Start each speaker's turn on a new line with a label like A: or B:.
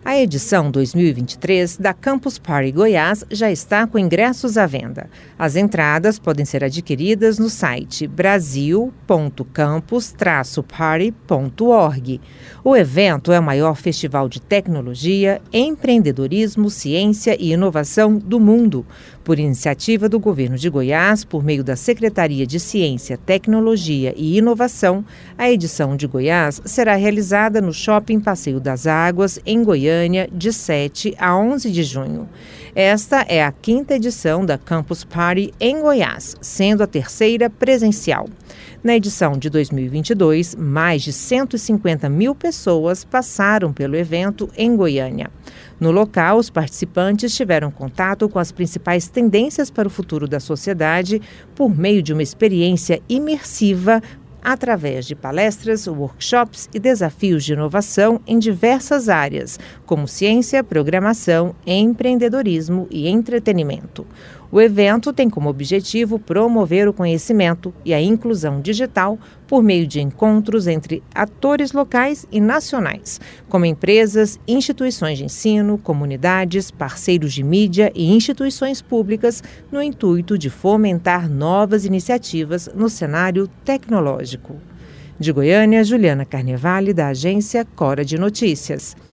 A: A edição 2023 da Campus Party Goiás já está com ingressos à venda. As entradas podem ser adquiridas no site brasil.campus-party.org. O evento é o maior festival de tecnologia, empreendedorismo, ciência e inovação do mundo. Por iniciativa do Governo de Goiás, por meio da Secretaria de Ciência, Tecnologia e Inovação, a edição de Goiás será realizada no Shopping Passeio das Águas, em Goiânia, de 7 a 11 de junho. Esta é a 5ª edição da Campus Party em Goiás, sendo a 3ª presencial. Na edição de 2022, mais de 150 mil pessoas passaram pelo evento em Goiânia. No local, os participantes tiveram contato com as principais tendências para o futuro da sociedade por meio de uma experiência imersiva através de palestras, workshops e desafios de inovação em diversas áreas, como ciência, programação, empreendedorismo e entretenimento. O evento tem como objetivo promover o conhecimento e a inclusão digital por meio de encontros entre atores locais e nacionais, como empresas, instituições de ensino, comunidades, parceiros de mídia e instituições públicas, no intuito de fomentar novas iniciativas no cenário tecnológico. De Goiânia, Juliana Carnevale, da agência Cora de Notícias.